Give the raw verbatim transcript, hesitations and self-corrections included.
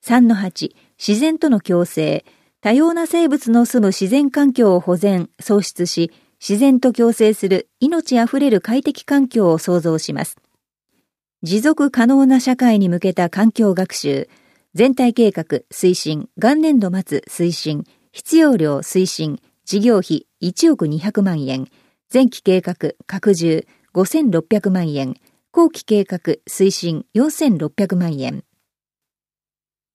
さんのはち、自然との共生。多様な生物の住む自然環境を保全、創出し、自然と共生する命あふれる快適環境を創造します。持続可能な社会に向けた環境学習。全体計画推進、元年度末推進、必要量推進、事業費いちおくにひゃくまんえん、前期計画拡充ごせんろっぴゃくまんえん、後期計画推進よんせんろっぴゃくまんえん。